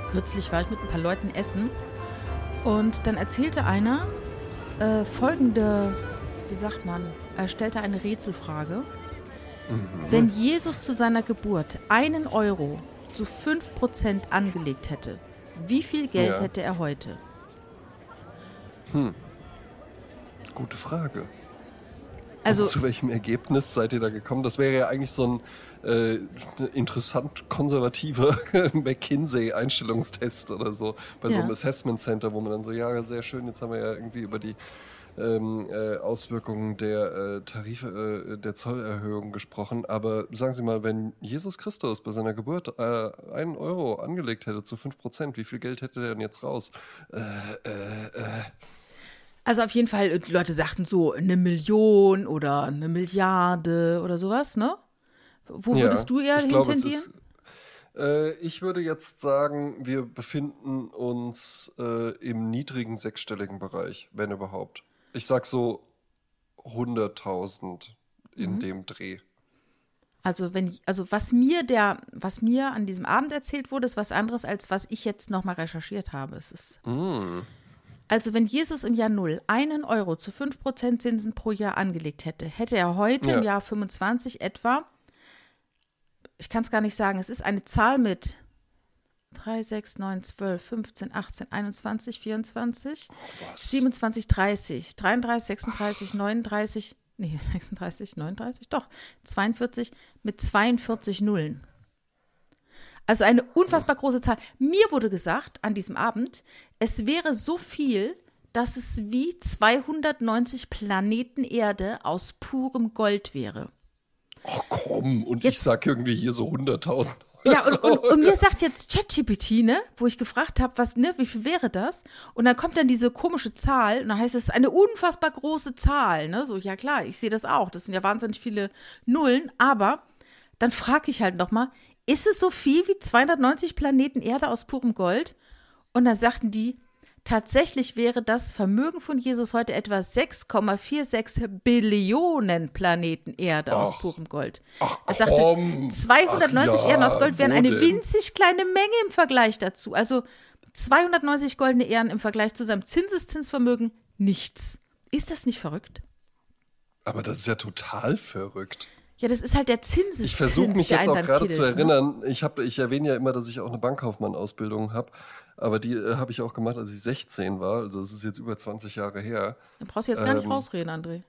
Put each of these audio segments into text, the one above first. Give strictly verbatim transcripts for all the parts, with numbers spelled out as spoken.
kürzlich war ich mit ein paar Leuten essen und dann erzählte einer äh, folgende, wie sagt man, er stellte eine Rätselfrage. Mhm. Wenn Jesus zu seiner Geburt einen Euro zu fünf Prozent angelegt hätte, wie viel Geld Ja. hätte er heute? Hm. Gute Frage. Also, Und zu welchem Ergebnis seid ihr da gekommen? Das wäre ja eigentlich so ein äh, interessant konservativer McKinsey-Einstellungstest oder so. Bei Ja. so einem Assessment Center, wo man dann so, ja, sehr schön, jetzt haben wir ja irgendwie über die ähm, äh, Auswirkungen der äh, Tarife, äh, der Zollerhöhung gesprochen. Aber sagen Sie mal, wenn Jesus Christus bei seiner Geburt äh, einen Euro angelegt hätte zu fünf Prozent, wie viel Geld hätte der denn jetzt raus? Äh, äh, äh. Also auf jeden Fall, die Leute sagten so eine Million oder eine Milliarde oder sowas, ne? Wo Ja, würdest du eher ich glaube, es hintendieren? ist, äh, ich würde jetzt sagen, wir befinden uns äh, im niedrigen sechsstelligen Bereich, wenn überhaupt. Ich sag so hunderttausend in Mhm. dem Dreh. Also wenn, also was mir der, was mir an diesem Abend erzählt wurde, ist was anderes, als was ich jetzt nochmal recherchiert habe. Es ist, Mm. also wenn Jesus im Jahr Null einen Euro zu fünf Prozent Zinsen pro Jahr angelegt hätte, hätte er heute Ja. im Jahr fünfundzwanzig etwa, ich kann es gar nicht sagen, es ist eine Zahl mit drei, sechs, neun, zwölf, fünfzehn, achtzehn, einundzwanzig, vierundzwanzig, Was? siebenundzwanzig, dreißig, dreiunddreißig, sechsunddreißig, neununddreißig, nee, sechsunddreißig, neununddreißig, doch, zweiundvierzig mit zweiundvierzig Nullen. Also eine unfassbar große Zahl. Mir wurde gesagt an diesem Abend, es wäre so viel, dass es wie zweihundertneunzig Planeten Erde aus purem Gold wäre. Ach komm, und Jetzt- ich sag irgendwie hier so hunderttausend. Ja, und, und, und mir sagt jetzt ChatGPT, ne, wo ich gefragt habe, was, ne, wie viel wäre das? Und dann kommt dann diese komische Zahl und dann heißt es, eine unfassbar große Zahl, ne? So, ja klar, ich sehe das auch. Das sind ja wahnsinnig viele Nullen, aber dann frage ich halt nochmal, ist es so viel wie zweihundertneunzig Planeten Erde aus purem Gold? Und dann sagten die, tatsächlich wäre das Vermögen von Jesus heute etwa sechs Komma sechsundvierzig Billionen Planeten Erde aus Ach. purem Gold. Ach Er sagte, komm. zweihundertneunzig Ach ja, Erden aus Gold wären wo eine denn? winzig kleine Menge im Vergleich dazu. Also zweihundertneunzig goldene Ehren im Vergleich zu seinem Zinseszinsvermögen nichts. Ist das nicht verrückt? Aber das ist ja total verrückt. Ja, das ist halt der Zinseszins, Ich versuche mich der jetzt einen auch dann gerade killt, zu ne? erinnern. Ich, hab, ich erwähne ja immer, dass ich auch eine Bankkaufmann-Ausbildung habe. Aber die äh, habe ich auch gemacht, als ich sechzehn war. Also es ist jetzt über zwanzig Jahre her. Da brauchst du jetzt gar nicht Ähm, rausreden, André.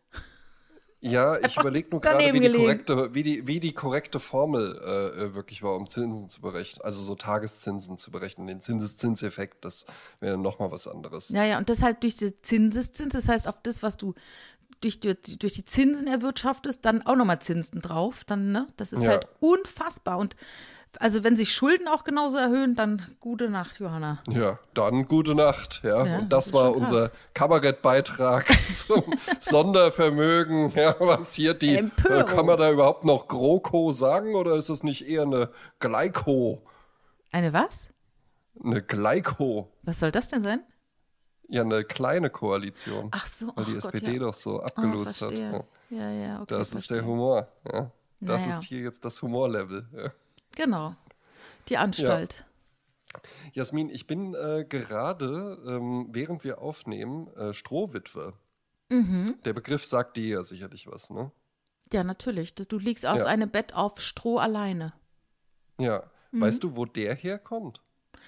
Ja, Ist ich einfach überlege nur gerade, daneben wie die, gelegen. korrekte, wie, die, wie die korrekte Formel äh, äh, wirklich war, um Zinsen zu berechnen. Also so Tageszinsen zu berechnen. Den Zinseszinseffekt, das wäre nochmal was anderes. Ja, ja, und das halt durch den Zinseszins, das heißt auf das, was du durch, durch, durch die Zinsen erwirtschaftest, dann auch nochmal Zinsen drauf. Dann, ne? Das ist Ja. halt unfassbar. Und also wenn sich Schulden auch genauso erhöhen, dann gute Nacht, Johanna. Ja, dann gute Nacht. Ja, Ja, und das das ist war schon krass. unser Kabarettbeitrag zum Sondervermögen. Ja, was hier die, Empörung. äh, kann man da überhaupt noch GroKo sagen oder ist es nicht eher eine Gleiko? Eine was? Eine Gleiko. Was soll das denn sein? Ja, eine kleine Koalition. Ach so, Weil die ach Gott, S P D ja. doch so Oh, abgelost hat. verstehe. Ja. Ja, ja, okay. Das ist der verstehe. Humor. Ja. Das Naja. ist hier jetzt das Humorlevel. Ja. Genau. Die Anstalt. Jasmin, ich bin äh, gerade, ähm, während wir aufnehmen, äh, Strohwitwe. Mhm. Der Begriff sagt dir ja sicherlich was, ne? Ja, natürlich. Du du liegst aus Ja. einem Bett auf Stroh alleine. Ja. Mhm. Weißt du, wo der herkommt?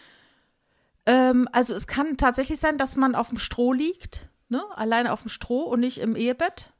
Ähm, also es kann tatsächlich sein, dass man auf dem Stroh liegt, ne? Alleine auf dem Stroh und nicht im Ehebett.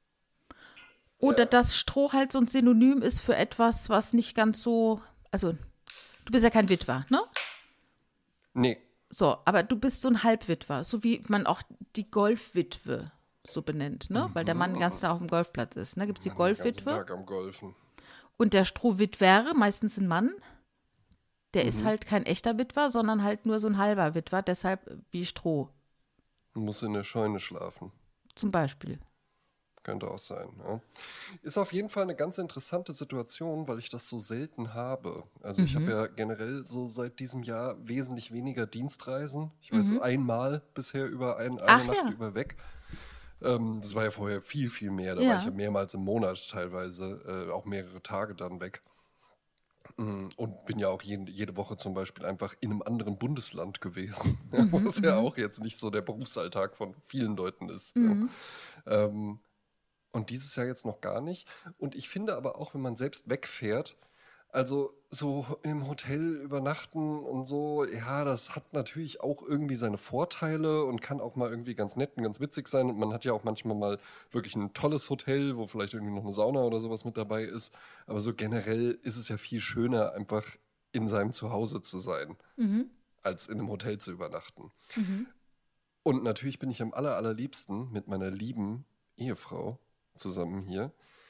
Oder Ja. dass Stroh halt so ein Synonym ist für etwas, was nicht ganz so, also du bist ja kein Witwer, ne? Nee. So, aber du bist so ein Halbwitwer, so wie man auch die Golfwitwe so benennt, ne? Weil der Mann den ganzen Tag auf dem Golfplatz ist, ne? Gibt es die Den ganzen Golfwitwe Tag am Golfen. und der Strohwitwer, meistens ein Mann, der Mhm. ist halt kein echter Witwer, sondern halt nur so ein halber Witwer, deshalb wie Stroh Muss in der Scheune schlafen. zum Beispiel. Könnte auch sein. Ja. Ist auf jeden Fall eine ganz interessante Situation, weil ich das so selten habe. Also ich habe ja generell so seit diesem Jahr wesentlich weniger Dienstreisen. Ich war jetzt einmal bisher über ein, eine Ach Nacht ja. über weg. Ähm, das war ja vorher viel, viel mehr. Da Ja. war ich ja mehrmals im Monat teilweise, äh, auch mehrere Tage dann weg. Und bin ja auch jede, jede Woche zum Beispiel einfach in einem anderen Bundesland gewesen, ja, was ja auch jetzt nicht so der Berufsalltag von vielen Leuten ist. Ja. Mhm. Ähm, und dieses Jahr jetzt noch gar nicht. Und ich finde aber auch, wenn man selbst wegfährt, also so im Hotel übernachten und so, ja, das hat natürlich auch irgendwie seine Vorteile und kann auch mal irgendwie ganz nett und ganz witzig sein. Und man hat ja auch manchmal mal wirklich ein tolles Hotel, wo vielleicht irgendwie noch eine Sauna oder sowas mit dabei ist. Aber so generell ist es ja viel schöner, einfach in seinem Zuhause zu sein, Mhm. als in einem Hotel zu übernachten. Mhm. Und natürlich bin ich am aller, allerliebsten mit meiner lieben Ehefrau zusammen hier.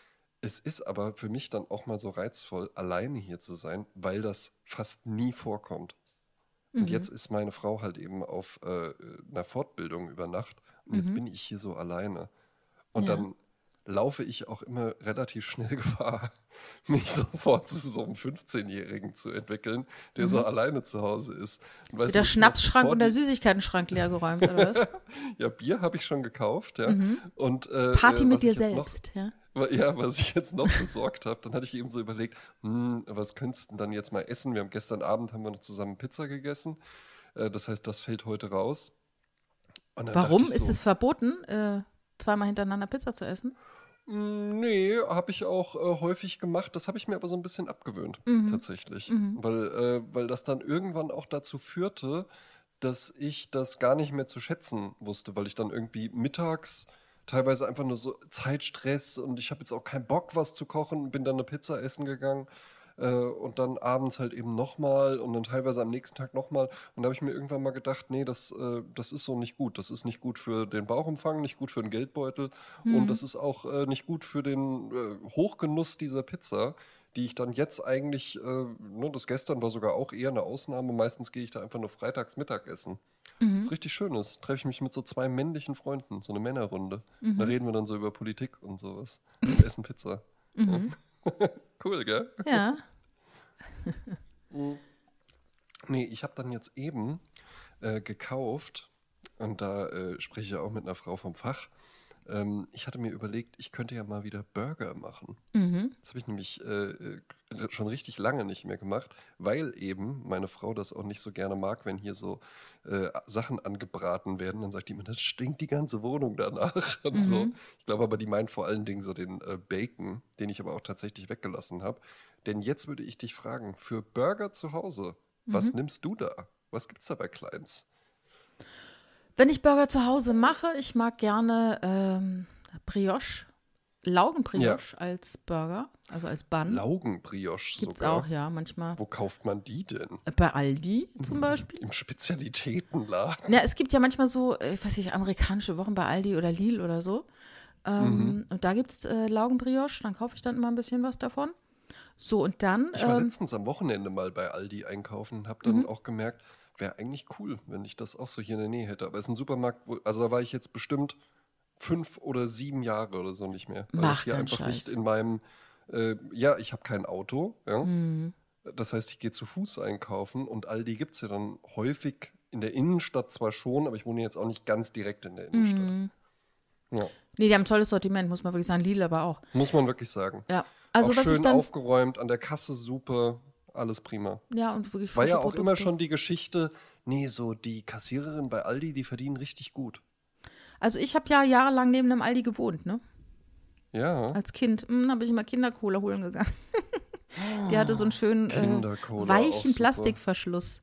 Es ist aber für mich dann auch mal so reizvoll, alleine hier zu sein, weil das fast nie vorkommt. Und Mhm. jetzt ist meine Frau halt eben auf äh, einer Fortbildung über Nacht und jetzt Mhm. bin ich hier so alleine. Und Ja. dann laufe ich auch immer relativ schnell Gefahr, mich sofort zu so einem fünfzehnjährigen zu entwickeln, der so Mhm. alleine zu Hause ist. Und weißt Wird du, der ich bin auch Schnapsschrank bevor und der die, Süßigkeitenschrank leergeräumt, oder was? ja, Bier habe ich schon gekauft, ja. Mhm. Und äh, Party äh, mit was dir ich jetzt noch selbst, ja. Wa- Ja, was ich jetzt noch besorgt habe, dann hatte ich eben so überlegt, hm, was könntest du denn dann jetzt mal essen? Wir haben gestern Abend haben wir noch zusammen Pizza gegessen. Äh, das heißt, das fällt heute raus. Und dann dachte Warum ich ist so, es verboten, äh, zweimal hintereinander Pizza zu essen? hm, nee, habe ich auch äh, häufig gemacht. Das habe ich mir aber so ein bisschen abgewöhnt, Mhm. tatsächlich. Mhm. Weil, äh, weil das dann irgendwann auch dazu führte, dass ich das gar nicht mehr zu schätzen wusste, weil ich dann irgendwie mittags teilweise einfach nur so Zeitstress und ich habe jetzt auch keinen Bock, was zu kochen, bin dann eine Pizza essen gegangen äh, und dann abends halt eben nochmal und dann teilweise am nächsten Tag nochmal. Und da habe ich mir irgendwann mal gedacht, nee, das, äh, das ist so nicht gut. Das ist nicht gut für den Bauchumfang, nicht gut für den Geldbeutel und Mhm. das ist auch äh, nicht gut für den äh, Hochgenuss dieser Pizza, die ich dann jetzt eigentlich, äh, ne, das gestern war sogar auch eher eine Ausnahme. Meistens gehe ich da einfach nur freitags Mittagessen. Mhm. Was richtig schön ist. Treffe ich mich mit so zwei männlichen Freunden, so eine Männerrunde. Und da Mhm. reden wir dann so über Politik und sowas. Und essen Pizza. Ja. Mhm. Cool, gell? Ja. Mhm. Nee, ich habe dann jetzt eben äh, gekauft, und da äh, spreche ich ja auch mit einer Frau vom Fach. Ähm, ich hatte mir überlegt, ich könnte ja mal wieder Burger machen. Mhm. Das habe ich nämlich äh, äh, schon richtig lange nicht mehr gemacht, weil eben meine Frau das auch nicht so gerne mag, wenn hier so äh, Sachen angebraten werden. Dann sagt die immer, das stinkt die ganze Wohnung danach und so. Mhm. Ich glaube aber, die meint vor allen Dingen so den äh, Bacon, den ich aber auch tatsächlich weggelassen habe. Denn jetzt würde ich dich fragen, für Burger zu Hause, was Mhm. nimmst du da? Was gibt's da bei Kleins? Wenn ich Burger zu Hause mache, ich mag gerne ähm, Brioche, Ja, Laugenbrioche als Burger, also als Bun. Laugenbrioche Gibt's auch, sogar. ja, manchmal. Wo kauft man die denn? Äh, Bei Aldi zum Beispiel. Im Spezialitätenladen. Ja, es gibt ja manchmal so, äh, weiß ich, amerikanische Wochen bei Aldi oder Lidl oder so. Mhm. Ähm, und da gibt es äh, Laugenbrioche, dann kaufe ich dann immer ein bisschen was davon. So, und dann, Ich war ähm, letztens am Wochenende mal bei Aldi einkaufen und habe dann mhm, auch gemerkt, wäre eigentlich cool, wenn ich das auch so hier in der Nähe hätte. Aber es ist ein Supermarkt, wo, also da war ich jetzt bestimmt fünf oder sieben Jahre oder so nicht mehr, weil das mach hier keinen einfach nicht Scheiß. in meinem, äh, ja, ich habe kein Auto, ja. Mhm. Das heißt, ich gehe zu Fuß einkaufen und Aldi gibt es ja dann häufig in der Innenstadt zwar schon, aber ich wohne jetzt auch nicht ganz direkt in der Innenstadt. Mhm. Ja, Nee, die haben ein tolles Sortiment, muss man wirklich sagen. Lidl aber auch. muss man wirklich sagen. Ja, Auch also was ich schön dann, aufgeräumt, an der Kasse super, alles prima. ja, und wirklich War frische ja auch immer Produkte. schon die Geschichte, nee, so die Kassiererin bei Aldi, die verdienen richtig gut. Also ich habe ja jahrelang neben einem Aldi gewohnt, ne? Ja, Als Kind. Hm, habe ich immer Kindercola holen gegangen. Die hatte so einen schönen äh, Kindercola, auch weichen super. Plastikverschluss.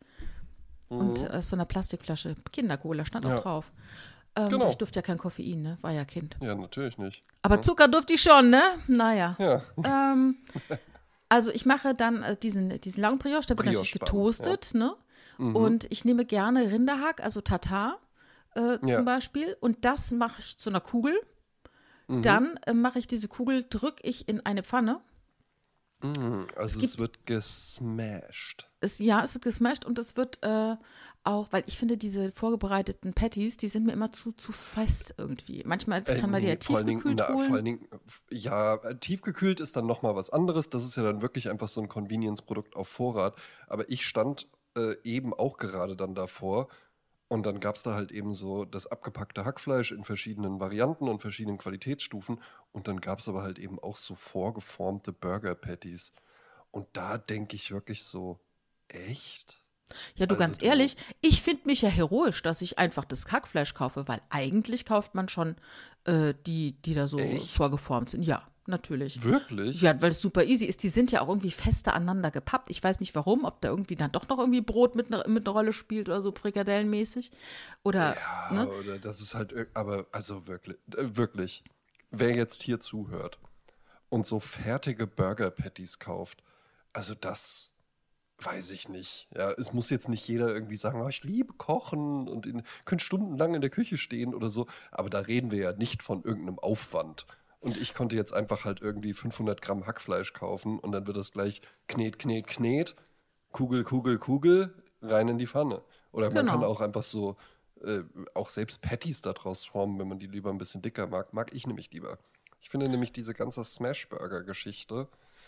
Und Mhm. äh, so einer Plastikflasche. Kindercola stand Ja. auch drauf. Ähm, Genau. Ich durfte ja kein Koffein, ne? War ja Kind. Ja, natürlich nicht. Aber Zucker durfte ich schon, ne? Naja. Ja, Ähm, also ich mache dann äh, diesen, diesen Laugenbrioche, der wird natürlich Brioche-Bun, getoastet, ne? Mhm. Und ich nehme gerne Rinderhack, also Tatar äh, Ja. zum Beispiel. Und das mache ich zu einer Kugel. Mhm. Dann äh, mache ich diese Kugel, drücke ich in eine Pfanne. Mhm. Also es, gibt- wird gesmashed. Es, ja, es wird gesmashed und es wird äh, auch, weil ich finde, diese vorbereiteten Patties, die sind mir immer zu, zu fest irgendwie. Manchmal Äh, kann man die ja nee, vor allen Dingen, tiefgekühlt na, vor holen. allen Dingen, f- ja, äh, tiefgekühlt ist dann nochmal was anderes. Das ist ja dann wirklich einfach so ein Convenience-Produkt auf Vorrat. Aber ich stand äh, eben auch gerade dann davor und dann gab es da halt eben so das abgepackte Hackfleisch in verschiedenen Varianten und verschiedenen Qualitätsstufen und dann gab es aber halt eben auch so vorgeformte Burger-Patties. Und da denke ich wirklich so, echt? Ja, du, Also ganz du- ehrlich, ich finde mich ja heroisch, dass ich einfach das Hackfleisch kaufe, weil eigentlich kauft man schon äh, die, die da so Echt? vorgeformt sind. Ja, natürlich. Wirklich? Ja, weil es super easy ist. Die sind ja auch irgendwie fester aneinander gepappt. Ich weiß nicht warum, ob da irgendwie dann doch noch irgendwie Brot mit einer mit einer Rolle spielt oder so frikadellenmäßig. Oder, Ja, ne? oder das ist halt, ir- aber also wirklich, äh, wirklich, wer jetzt hier zuhört und so fertige Burger-Patties kauft, also das weiß ich nicht. Ja, es muss jetzt nicht jeder irgendwie sagen, oh, ich liebe Kochen und in, könnt stundenlang in der Küche stehen oder so, aber da reden wir ja nicht von irgendeinem Aufwand. Und ich konnte jetzt einfach halt irgendwie fünfhundert Gramm Hackfleisch kaufen und dann wird das gleich knet, knet, knet, Kugel, Kugel, Kugel, rein in die Pfanne. Oder man kann Genau. auch einfach so, äh, auch selbst Patties daraus formen, wenn man die lieber ein bisschen dicker mag. Mag ich nämlich lieber. Ich finde nämlich diese ganze Smashburger-Geschichte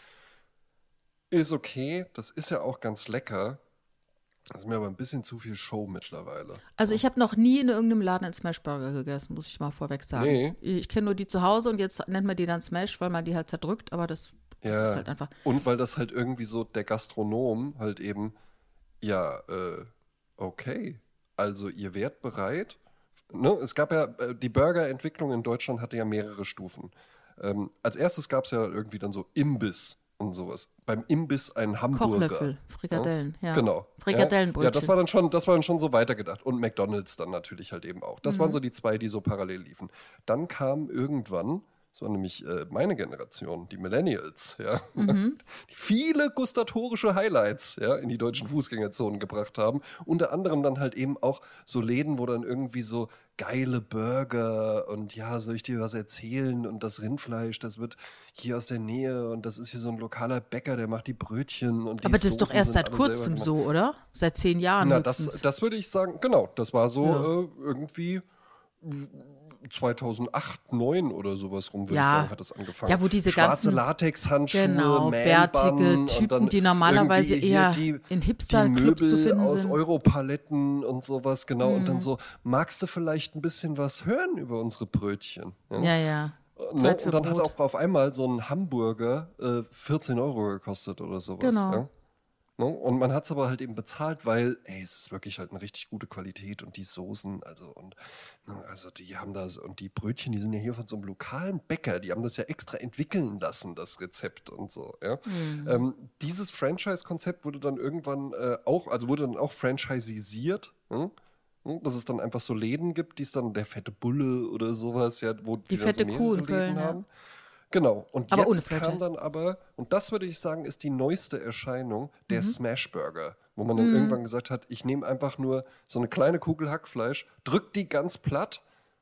ist okay. Das ist ja auch ganz lecker. Das ist mir aber ein bisschen zu viel Show mittlerweile. Also ich habe noch nie in irgendeinem Laden einen Smashburger gegessen, muss ich mal vorweg sagen. Nee. Ich kenne nur die zu Hause und jetzt nennt man die dann Smash, weil man die halt zerdrückt, aber das, das Ja. ist halt einfach. Und weil das halt irgendwie so der Gastronom halt eben, ja, äh, okay. Also ihr wärt bereit. Ne? Es gab ja, äh, die Burgerentwicklung in Deutschland hatte ja mehrere Stufen. Ähm, als erstes gab es ja irgendwie dann so Imbiss und sowas. Beim Imbiss ein Hamburger. Kochlöffel, Frikadellen, ja. Genau. Frikadellenbrötchen. Ja, das war dann schon, das war dann schon so weitergedacht. Und McDonald's dann natürlich halt eben auch. Das waren so die zwei, die so parallel liefen. Dann kam irgendwann, das war nämlich äh, meine Generation, die Millennials, ja, die viele gustatorische Highlights ja, in die deutschen Fußgängerzonen gebracht haben. Unter anderem dann halt eben auch so Läden, wo dann irgendwie so geile Burger und ja, soll ich dir was erzählen? Und das Rindfleisch, das wird hier aus der Nähe und das ist hier so ein lokaler Bäcker, der macht die Brötchen und die Aber das ist doch Soßen erst sind seit alle selber kurzem gemacht. so, oder? Seit zehn Jahren Na, höchstens. das, das würde ich sagen, genau, das war so Ja. äh, irgendwie zweitausacht, neun oder sowas rum, würde Ja. ich sagen, hat das angefangen. Ja, wo diese Schwarze ganzen- Latexhandschuhe, Genau, Man-Bun bärtige und Typen, dann die normalerweise irgendwie hier eher die, in die Hipster-Clubs zu Möbel finden aus sind. Europaletten und sowas, genau. Und Mhm. dann so, magst du vielleicht ein bisschen was hören über unsere Brötchen? Ja, ja. Ne? Zeit für Und dann hat Brot. auch auf einmal so ein Hamburger äh, vierzehn Euro gekostet oder sowas. Genau. Ja? Ne? Und man hat es aber halt eben bezahlt, weil, ey, es ist wirklich halt eine richtig gute Qualität und die Soßen, also und ne, also die haben das und die Brötchen, die sind ja hier von so einem lokalen Bäcker, die haben das ja extra entwickeln lassen, das Rezept und so. Ja? Mhm. Ähm, dieses Franchise-Konzept wurde dann irgendwann äh, auch, also wurde dann auch franchisisiert. Hm? Hm, Dass es dann einfach so Läden gibt, die es dann der fette Bulle oder sowas, ja, wo die, Die dann fette so Kuh mehrere in Köln, Läden ja. haben. Genau. Und Aber ohne jetzt kam Franchise. dann aber, und das würde ich sagen, ist die neueste Erscheinung, der Mhm. Smashburger, wo man dann irgendwann gesagt hat, ich nehme einfach nur so eine kleine Kugel Hackfleisch, drück die ganz platt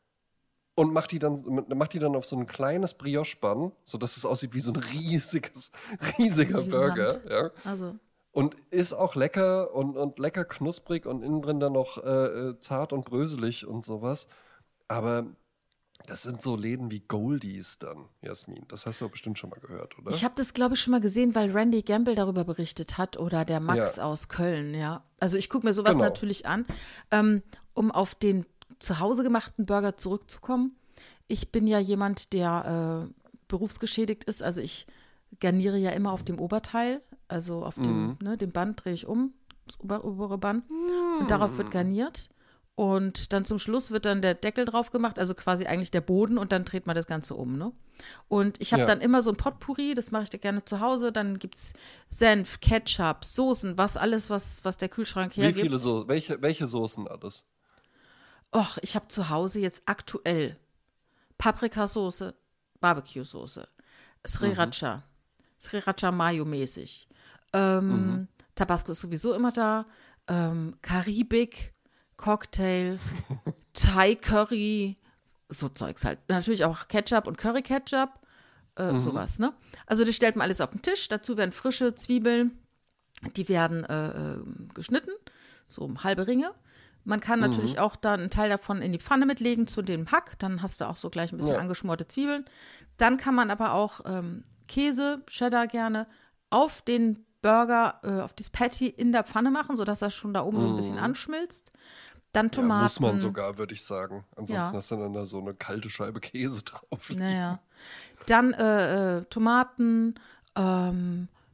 und mach die dann, mach die dann auf so ein kleines Brioche-Bun, sodass es aussieht wie so ein riesiges, riesiger Riesenhand. Burger. Ja. Also, Und ist auch lecker und, und lecker knusprig und innen drin dann noch äh, äh, zart und bröselig und sowas. Aber das sind so Läden wie Goldies dann, Jasmin. Das hast du doch bestimmt schon mal gehört, oder? ich habe das, glaube ich, schon mal gesehen, weil Randy Gamble darüber berichtet hat oder der Max Ja. aus Köln, ja. Also ich gucke mir sowas Genau. natürlich an. Ähm, um auf den zu Hause gemachten Burger zurückzukommen. Ich bin ja jemand, der äh, berufsgeschädigt ist. Also ich garniere ja immer auf dem Oberteil. Also auf dem, ne, dem Band drehe ich um, das ober, obere Band. Und darauf wird garniert. Und dann zum Schluss wird dann der Deckel drauf gemacht, also quasi eigentlich der Boden und dann dreht man das Ganze um, ne? Und ich habe Ja. dann immer so ein Potpourri, das mache ich da gerne zu Hause. Dann gibt es Senf, Ketchup, Soßen, was alles, was, was der Kühlschrank Wie hergibt. viele so welche, welche Soßen alles? Och, ich habe zu Hause jetzt aktuell Paprikasauce, Barbecue-Soße, Sriracha, Sriracha Mayo-mäßig. Ähm, Tabasco ist sowieso immer da. Ähm, Karibik, Cocktail, Thai Curry, so Zeugs halt. Natürlich auch Ketchup und Curry Ketchup, äh, sowas, ne? Also das stellt man alles auf den Tisch. Dazu werden frische Zwiebeln, die werden äh, äh, geschnitten, so halbe Ringe. Man kann natürlich auch dann einen Teil davon in die Pfanne mitlegen zu dem Hack. Dann hast du auch so gleich ein bisschen Ja. angeschmorte Zwiebeln. Dann kann man aber auch ähm, Käse, Cheddar gerne, auf den Burger, äh, auf das Patty in der Pfanne machen, sodass das schon da oben so ein bisschen anschmilzt. Dann Ja, Tomaten. muss man sogar, würde ich sagen. Ansonsten Ja. hast du dann da so eine kalte Scheibe Käse drauf. liegen. Naja. Dann äh, äh, Tomaten, ähm,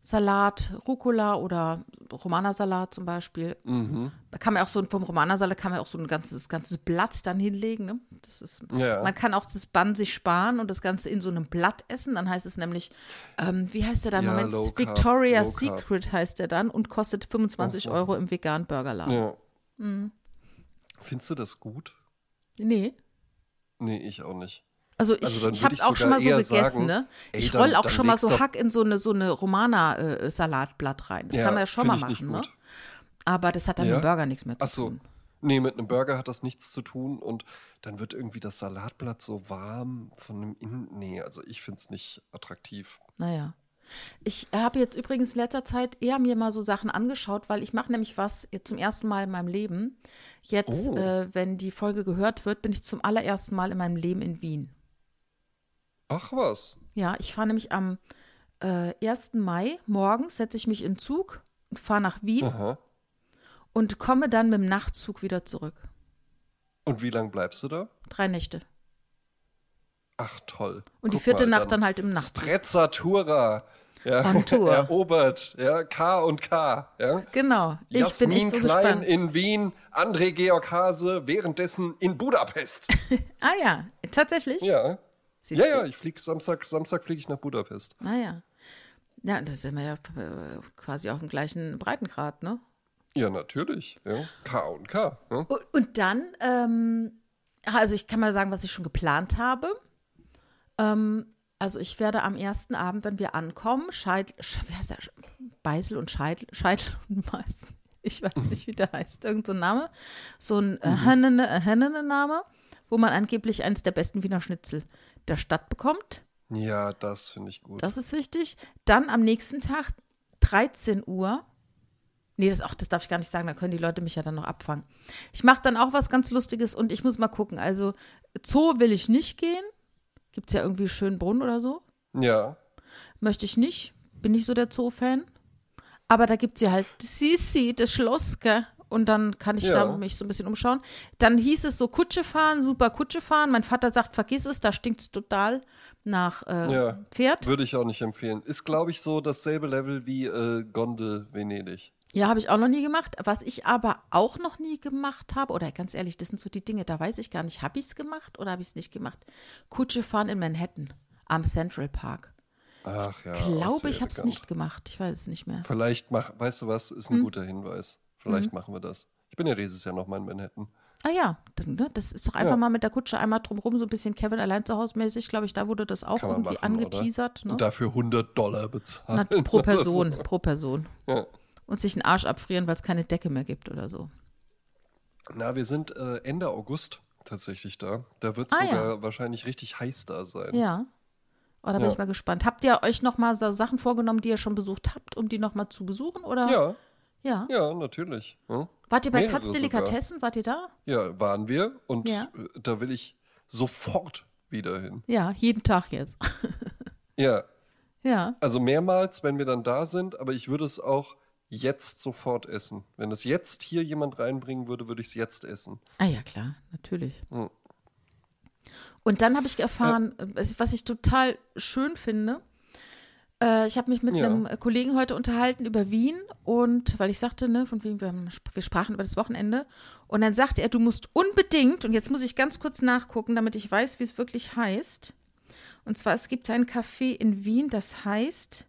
Salat, Rucola oder Romana-Salat zum Beispiel. Mhm. Da kann man auch so, vom Romana-Salat kann man auch so ein ganzes, ganzes Blatt dann hinlegen. Ne? Das ist, Ja. Man kann auch das Bann sich sparen und das Ganze in so einem Blatt essen. Dann heißt es nämlich, ähm, wie heißt der dann? Ja, Moment, Low Carb, Victoria's Low Carb. Secret heißt der dann und kostet fünfundzwanzig Ach so. Euro im veganen Burgerladen. Ja. Mhm. Findest du das gut? Nee. Nee, ich auch nicht. Also ich, Also dann ich würd habe ich es auch schon sogar mal so eher gegessen, sagen, ne? ey, Ich dann- roll auch dann schon mal leg's so doch- Hack in so eine, so eine Romana-Salatblatt rein. Das Ja, kann man ja schon find mal ich nicht machen, ne? gut. Aber das hat dann Ja? mit dem Burger nichts mehr zu Ach so. tun. Nee, mit einem Burger hat das nichts zu tun und dann wird irgendwie das Salatblatt so warm von dem Innen. Nee, also ich finde es nicht attraktiv. Naja. Ich habe jetzt übrigens in letzter Zeit eher mir mal so Sachen angeschaut, weil ich mache nämlich was jetzt zum ersten Mal in meinem Leben. Jetzt, Oh. äh, wenn die Folge gehört wird, bin ich zum allerersten Mal in meinem Leben in Wien. Ach was. Ja, ich fahre nämlich am äh, ersten Mai morgens, setze ich mich in den Zug und fahre nach Wien Aha. und komme dann mit dem Nachtzug wieder zurück. Und wie lange bleibst du da? Drei Nächte. Ach toll. Und die Guck vierte mal, Nacht dann halt im Nachtzug. Sprezzatura. Ja, On Tour. erobert. Ja, K und K. Ja. Genau. Ich Jasmin bin echt so Klein gespannt. in Wien, André Georg Hase währenddessen in Budapest. Ah ja, tatsächlich? Ja. Siehst Ja, du? ja, ich fliege Samstag, Samstag fliege ich nach Budapest. Ah ja. Ja, da sind wir ja äh, quasi auf dem gleichen Breitengrad, ne? Ja, natürlich. Ja. K und K. Ja. Und, und dann, ähm, also ich kann mal sagen, was ich schon geplant habe. Ähm, also ich werde am ersten Abend, wenn wir ankommen, Scheid, Sch, wer heißt der? Beisel und Scheidel, Scheidel und Meißel. Ich weiß nicht, wie der heißt. Irgend so ein Name. So ein mhm. Name, wo man angeblich eines der besten Wiener Schnitzel der Stadt bekommt. Ja, das finde ich gut. Das ist wichtig. Dann am nächsten Tag, dreizehn Uhr. Nee, das, auch, das darf ich gar nicht sagen, da können die Leute mich ja dann noch abfangen. Ich mache dann auch was ganz Lustiges und ich muss mal gucken. Also Zoo will ich nicht gehen. Gibt es ja irgendwie Schönbrunn oder so. Ja. Möchte ich nicht. Bin nicht so der Zoo-Fan. Aber da gibt es ja halt Sisi, das Schloss, gell? Und dann kann ich Ja. da mich so ein bisschen umschauen. Dann hieß es so Kutsche fahren, super Kutsche fahren. Mein Vater sagt, vergiss es, da stinkt es total nach äh, Ja. Pferd. Würde ich auch nicht empfehlen. Ist, glaube ich, so dasselbe Level wie äh, Gondel Venedig. Ja, habe ich auch noch nie gemacht. Was ich aber auch noch nie gemacht habe, oder ganz ehrlich, das sind so die Dinge, da weiß ich gar nicht, habe ich es gemacht oder habe ich es nicht gemacht? Kutsche fahren in Manhattan am Central Park. Ach ja. Ich auch glaube, sehr ich habe es bekannt. nicht gemacht. Ich weiß es nicht mehr. Vielleicht mach, weißt du was, ist ein Hm? guter Hinweis. Vielleicht machen wir das. Ich bin ja dieses Jahr noch mal in Manhattan. Ah ja, dann, ne, das ist doch einfach Ja. mal mit der Kutsche einmal drumherum, so ein bisschen Kevin allein zu Hause mäßig, glaube ich, da wurde das auch Kann man irgendwie machen, angeteasert. oder? Ne? Und dafür hundert Dollar Na, bezahlen. pro oder so. Person, pro Person. Ja. Und sich einen Arsch abfrieren, weil es keine Decke mehr gibt oder so. Na, wir sind äh, Ende August tatsächlich da. Da wird Ah, sogar ja. wahrscheinlich richtig heiß da sein. Ja. Oh, da bin Ja. ich mal gespannt. Habt ihr euch noch mal so Sachen vorgenommen, die ihr schon besucht habt, um die noch mal zu besuchen? Oder? Ja, Ja. ja, natürlich. Ja. Wart ihr bei Mehrere Katzdelikatessen? Wart ihr da? Ja, waren wir und Ja. äh, da will ich sofort wieder hin. Ja, jeden Tag jetzt. Ja, Ja. also mehrmals, wenn wir dann da sind, aber ich würde es auch jetzt sofort essen. Wenn es jetzt hier jemand reinbringen würde, würde ich es jetzt essen. Ah ja, klar, natürlich. Hm. Und dann habe ich erfahren, was was ich total schön finde. Äh, ich habe mich mit Ja. einem Kollegen heute unterhalten über Wien und weil ich sagte, ne, von wegen, wir, haben, wir sprachen über das Wochenende und dann sagte er, du musst unbedingt, und jetzt muss ich ganz kurz nachgucken, damit ich weiß, wie es wirklich heißt. Und zwar, es gibt ein Café in Wien, das heißt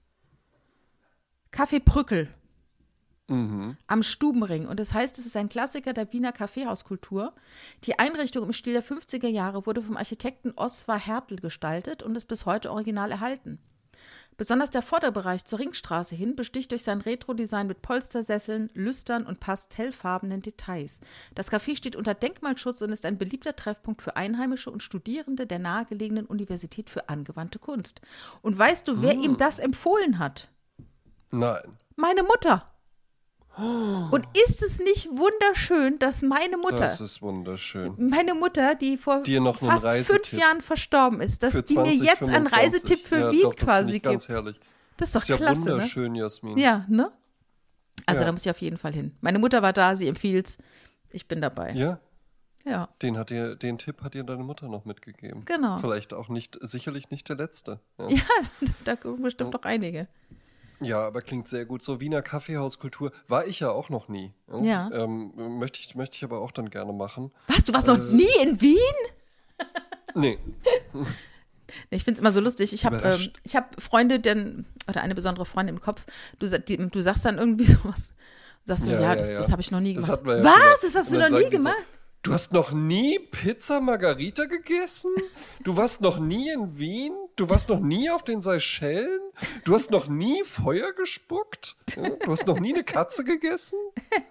Café Brückel. Mhm. Am Stubenring. Und das heißt, es ist ein Klassiker der Wiener Kaffeehauskultur. Die Einrichtung im Stil der fünfziger Jahre wurde vom Architekten Oskar Hertel gestaltet und ist bis heute original erhalten. Besonders der Vorderbereich zur Ringstraße hin besticht durch sein Retro-Design mit Polstersesseln, Lüstern und pastellfarbenen Details. Das Café steht unter Denkmalschutz und ist ein beliebter Treffpunkt für Einheimische und Studierende der nahegelegenen Universität für angewandte Kunst. Und weißt du, wer Hm. ihm das empfohlen hat? Nein. Meine Mutter. Und ist es nicht wunderschön, dass meine Mutter, Das ist wunderschön. meine Mutter, die vor Dir noch einen fast fünf Reisetipp Jahren verstorben ist, dass Für die mir zwanzig jetzt einen fünfundzwanzig. Reisetipp für ja, Wien doch, das quasi finde ich ganz gibt. herrlich. Das ist doch ist ja klasse, ne? wunderschön, Jasmin. Ja, ne? Also Ja. da muss ich auf jeden Fall hin. Meine Mutter war da, sie empfiehlt Ich bin dabei. Ja, Ja, den, hat dir, den Tipp hat dir deine Mutter noch mitgegeben. genau. Vielleicht auch nicht, sicherlich nicht der letzte. Ja. Ja, da kommen bestimmt noch einige. Ja, aber klingt sehr gut. So Wiener Kaffeehauskultur war ich ja auch noch nie. Ja. Ähm, möchte ich, möchte ich aber auch dann gerne machen. Was, du warst äh, noch nie in Wien? Nee. Ich finde es immer so lustig. Ich habe ähm, ich hab Freunde, denn, oder eine besondere Freundin im Kopf, du, die, du sagst dann irgendwie sowas. Du sagst so, ja, ja, das, ja. das habe ich noch nie das gemacht. Ja Was? Das hast du noch nie gemacht? So, du hast noch nie Pizza Margarita gegessen? Du warst noch nie in Wien? Du warst noch nie auf den Seychellen? Du hast noch nie Feuer gespuckt? Ja? Du hast noch nie eine Katze gegessen?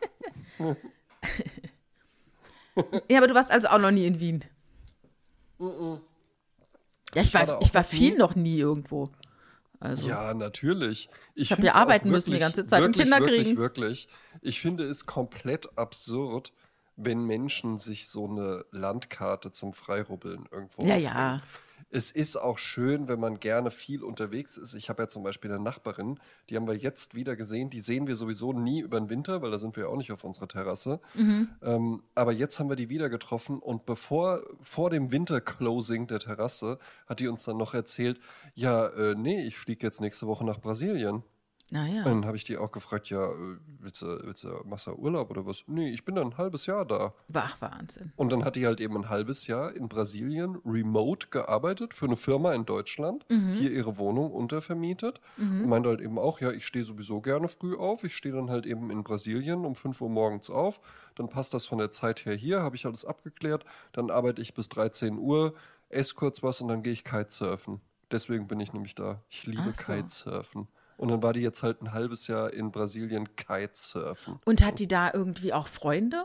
Ja, aber du warst also auch noch nie in Wien. Mm-mm. Ja, ich war, ich war viel nie. noch nie irgendwo. Also. Ja, natürlich. Ich, ich habe ja arbeiten wirklich, müssen die ganze Zeit wirklich, und Kinder wirklich, kriegen. Wirklich, wirklich. Ich finde es komplett absurd, wenn Menschen sich so eine Landkarte zum Freirubbeln irgendwo Ja, aufnehmen. ja. Es ist auch schön, wenn man gerne viel unterwegs ist. Ich habe ja zum Beispiel eine Nachbarin, die haben wir jetzt wieder gesehen. Die sehen wir sowieso nie über den Winter, weil da sind wir ja auch nicht auf unserer Terrasse. Mhm. Ähm, aber jetzt haben wir die wieder getroffen und bevor, vor dem Winter-Closing der Terrasse hat die uns dann noch erzählt, ja, äh, nee, ich fliege jetzt nächste Woche nach Brasilien. Naja. Und dann habe ich die auch gefragt, ja, willst du, willst du, machst du Urlaub oder was? Nee, ich bin dann ein halbes Jahr da. Ach, Wahnsinn. Und dann hat die halt eben ein halbes Jahr in Brasilien remote gearbeitet für eine Firma in Deutschland, Mhm. hier ihre Wohnung untervermietet Mhm. und meinte halt eben auch, ja, ich stehe sowieso gerne früh auf, ich stehe dann halt eben in Brasilien um fünf Uhr morgens auf, dann passt das von der Zeit her hier, habe ich alles abgeklärt, dann arbeite ich bis dreizehn Uhr, esse kurz was und dann gehe ich Kitesurfen. Deswegen bin ich nämlich da. Ich liebe Ach so. Kitesurfen. Und dann war die jetzt halt ein halbes Jahr in Brasilien Kitesurfen. Und hat die da irgendwie auch Freunde?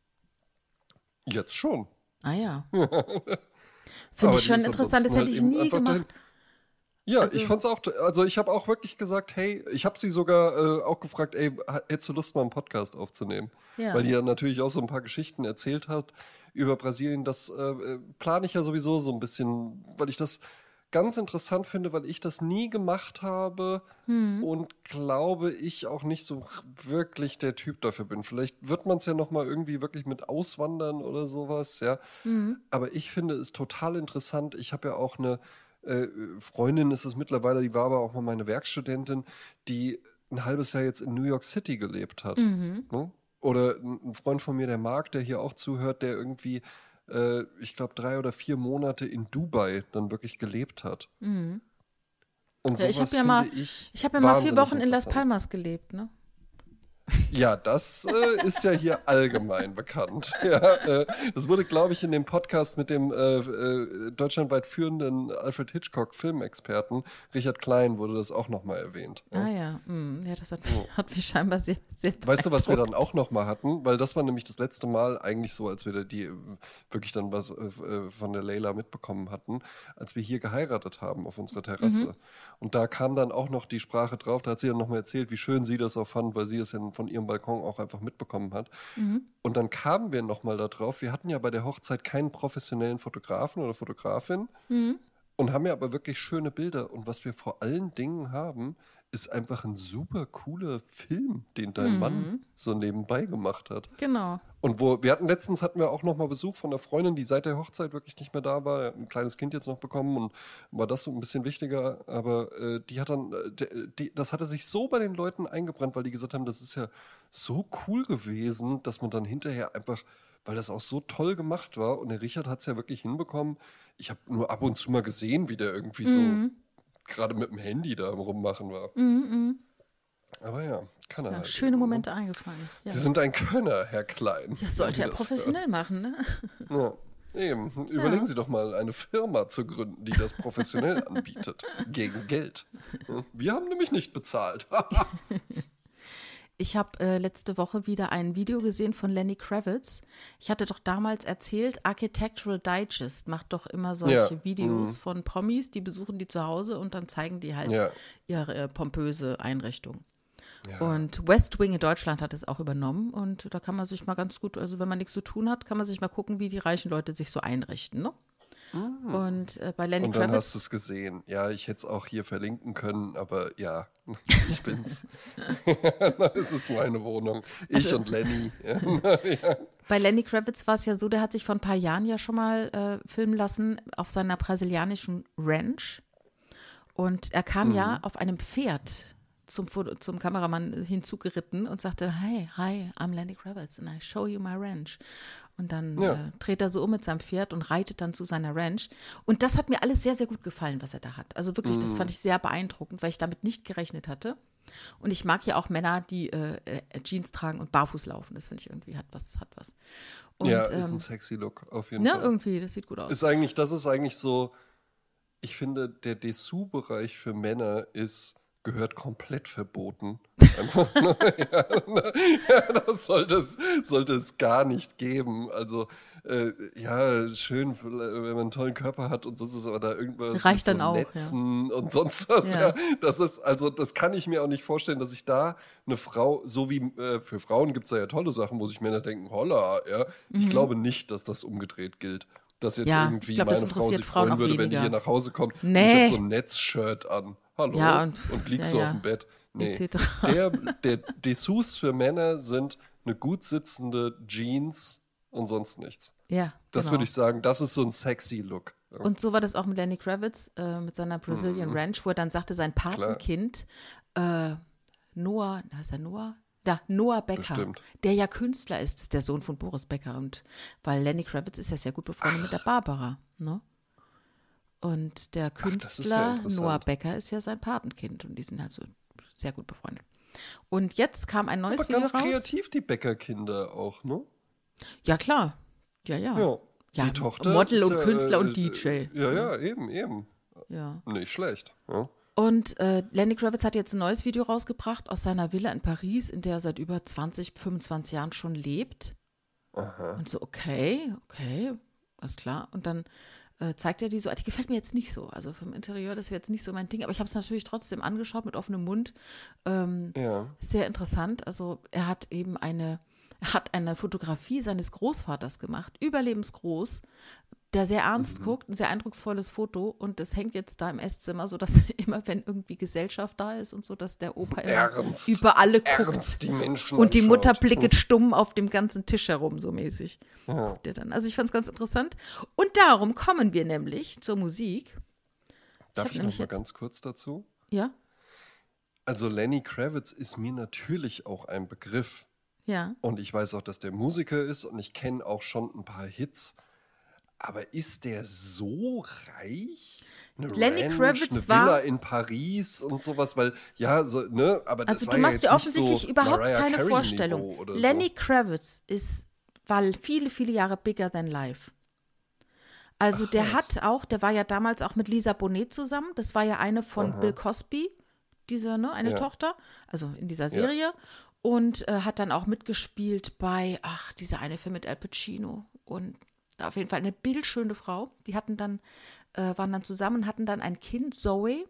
Jetzt schon. Ah ja. Finde ich schon interessant, das hätte halt ich nie gemacht. Dahin. Ja, Also- ich fand's auch, also ich habe auch wirklich gesagt, hey, ich habe sie sogar äh, auch gefragt, ey, hättest du Lust mal einen Podcast aufzunehmen? Ja. Weil die ja natürlich auch so ein paar Geschichten erzählt hat über Brasilien. Das äh, plane ich ja sowieso so ein bisschen, weil ich das ganz interessant finde, weil ich das nie gemacht habe Hm. und glaube ich auch nicht so wirklich der Typ dafür bin. Vielleicht wird man es ja nochmal irgendwie wirklich mit auswandern oder sowas, ja. Mhm. Aber ich finde es total interessant. Ich habe ja auch eine äh, Freundin, ist es mittlerweile, die war aber auch mal meine Werkstudentin, die ein halbes Jahr jetzt in New York City gelebt hat. Mhm. Ne? Oder ein Freund von mir, der Marc, der hier auch zuhört, der irgendwie äh, ich glaube, drei oder vier Monate in Dubai dann wirklich gelebt hat. Mhm. Und Ja, ich sowas habe ja mal, finde ich ich habe ja mal vier wahnsinnig Wochen in Las interessant. Palmas gelebt, ne? Ja, das äh, ist ja hier allgemein bekannt. Ja, äh, das wurde, glaube ich, in dem Podcast mit dem äh, äh, deutschlandweit führenden Alfred Hitchcock-Filmexperten Richard Klein wurde das auch nochmal erwähnt. Ja. Ah ja, mm, ja, das hat, hat mich scheinbar sehr, sehr Weißt du, was wir dann beeindruckt. auch nochmal hatten? Weil das war nämlich das letzte Mal eigentlich so, als wir da die äh, wirklich dann was äh, von der Leila mitbekommen hatten, als wir hier geheiratet haben auf unserer Terrasse. Mhm. Und da kam dann auch noch die Sprache drauf, da hat sie dann nochmal erzählt, wie schön sie das auch fand, weil sie es ja von ihrem Balkon auch einfach mitbekommen hat. Mhm. Und dann kamen wir nochmal da drauf, wir hatten ja bei der Hochzeit keinen professionellen Fotografen oder Fotografin Mhm. und haben ja aber wirklich schöne Bilder. Und was wir vor allen Dingen haben, ist einfach ein super cooler Film, den dein Mhm. Mann so nebenbei gemacht hat. Genau. Und wo wir hatten letztens hatten wir auch noch mal Besuch von einer Freundin, die seit der Hochzeit wirklich nicht mehr da war, Er hat ein kleines Kind jetzt noch bekommen und war das so ein bisschen wichtiger, aber äh, die hat dann äh, die, die, das hatte sich so bei den Leuten eingebrannt, weil die gesagt haben, das ist ja so cool gewesen, dass man dann hinterher einfach, weil das auch so toll gemacht war und der Richard hat es ja wirklich hinbekommen. Ich habe nur ab und zu mal gesehen, wie der irgendwie so Mhm. gerade mit dem Handy da am rummachen war. Mhm. Mhm. Aber ja, kann er Ja, halt schöne eben, ne? Momente eingefangen. Ja. Sie sind ein Könner, Herr Klein. Das sollte wenn er Sie das professionell machen, ne? hören. Ja, eben. Überlegen Ja. Sie doch mal, eine Firma zu gründen, die das professionell anbietet. Gegen Geld. Wir haben nämlich nicht bezahlt. Ich habe äh, letzte Woche wieder ein Video gesehen von Lenny Kravitz. Ich hatte doch damals erzählt, Architectural Digest macht doch immer solche Ja, Videos mhm. von Promis, die besuchen die zu Hause und dann zeigen die halt Ja. ihre äh, pompöse Einrichtung. Ja. Und West Wing in Deutschland hat es auch übernommen und da kann man sich mal ganz gut, also wenn man nichts zu tun hat, kann man sich mal gucken, wie die reichen Leute sich so einrichten, ne? Und äh, bei Lenny Und dann hast Kravitz, du es gesehen. Ja, ich hätte es auch hier verlinken können, aber ja, ich bin's. Es ist meine Wohnung. Ich Also- und Lenny. Ja. bei Lenny Kravitz war es ja so, der hat sich vor ein paar Jahren ja schon mal äh, filmen lassen auf seiner brasilianischen Ranch und er kam Mhm. ja auf einem Pferd zum, Foto, zum Kameramann hinzugeritten und sagte, hey, hi, I'm Lenny Kravitz and I show you my ranch. Und dann Ja. äh, dreht er so um mit seinem Pferd und reitet dann zu seiner Ranch. Und das hat mir alles sehr, sehr gut gefallen, was er da hat. Also wirklich, das fand ich sehr beeindruckend, weil ich damit nicht gerechnet hatte. Und ich mag ja auch Männer, die äh, äh, Jeans tragen und barfuß laufen. Das finde ich irgendwie hat was, hat was. Und, ja, ist ähm, ein sexy Look, auf jeden ne, Fall. irgendwie, das sieht gut aus. Ist eigentlich, das ist eigentlich so, ich finde, der Dessous-Bereich für Männer ist, gehört komplett verboten. Einfach, ne? ja, ne? ja, das sollte es, sollte es gar nicht geben. Also, äh, ja, schön, wenn man einen tollen Körper hat und sonst ist aber da irgendwas Reicht mit dann so auch, Netzen ja. und sonst was. Ja. Ja. Das ist, also, das kann ich mir auch nicht vorstellen, dass ich da eine Frau, so wie äh, für Frauen gibt es da ja tolle Sachen, wo sich Männer denken, holla, ja. Ich glaube nicht, dass das umgedreht gilt. Dass jetzt Ja, irgendwie ich glaub, das meine Frau sich interessiert Frauen freuen auch würde, wenn die weniger. hier nach Hause kommt. Nee. Und ich habe so ein Netzshirt an. Hallo. Ja, und- und liegst ja, so ja. auf dem Bett. Nee. et cetera. Der, der Dessous für Männer sind eine gut sitzende Jeans und sonst nichts. Ja, Das genau. würde ich sagen, das ist so ein sexy Look. Und so war das auch mit Lenny Kravitz, äh, mit seiner Brazilian Mhm. Ranch, wo er dann sagte, sein Patenkind, äh, Noah, da heißt er Noah? Da, Noah Becker, Bestimmt. der ja Künstler ist, ist der Sohn von Boris Becker. Und weil Lenny Kravitz ist ja sehr gut befreundet mit der Barbara, ne? Und der das ist ja Künstler interessant. Noah Becker ist ja sein Patenkind und die sind halt so sehr gut befreundet. Und jetzt kam ein neues Aber Video ganz raus. kreativ, die Bäckerkinder auch, ne? Ja, klar. Ja, ja. Ja. Ja, die Tochter Model ist und ja, Künstler äh, und D J. Ja, ja, eben, eben. Ja. Nicht schlecht. Ja. Und äh, Lenny Kravitz hat jetzt ein neues Video rausgebracht aus seiner Villa in Paris, in der er seit über zwanzig, fünfundzwanzig Jahren schon lebt. Aha. Und so, okay, okay, alles klar. Und dann äh, zeigt er die so, die gefällt mir jetzt nicht so. Also vom Interieur, das wäre jetzt nicht so mein Ding. Aber ich habe es natürlich trotzdem angeschaut mit offenem Mund. Ähm, Ja. Sehr interessant. Also er hat eben eine, er hat eine Fotografie seines Großvaters gemacht, überlebensgroß, der sehr ernst Mhm. guckt, ein sehr eindrucksvolles Foto und das hängt jetzt da im Esszimmer, sodass immer, wenn irgendwie Gesellschaft da ist und so, dass der Opa immer Ernst. über alle guckt Ernst die Menschen und die anschaut. Mutter blicket stumm auf dem ganzen Tisch herum, so mäßig. Ja. Guckt er dann. Also ich fand es ganz interessant. Und darum kommen wir nämlich zur Musik. Darf hab ich noch nämlich mal jetzt- ganz kurz dazu? Ja, Also Lenny Kravitz ist mir natürlich auch ein Begriff. ja. Und ich weiß auch, dass der Musiker ist und ich kenne auch schon ein paar Hits. Aber ist der so reich? Eine Lenny Ranch, Kravitz eine war- Villa in Paris und sowas, weil, ja, so, ne, aber das Also war du ja machst jetzt dir nicht offensichtlich so überhaupt Mariah keine Carey Vorstellung. Niveau oder Lenny so. Kravitz ist, war viele, viele Jahre bigger than life. Also Ach, der was. hat auch, der war ja damals auch mit Lisa Bonet zusammen. Das war ja eine von Aha. Bill Cosby, diese, ne, eine Ja. Tochter, also in dieser Serie. Und äh, hat dann auch mitgespielt bei, ach, dieser eine Film mit Al Pacino. Und auf jeden Fall eine bildschöne Frau. Die hatten dann, äh, waren dann zusammen und hatten dann ein Kind, Zoe.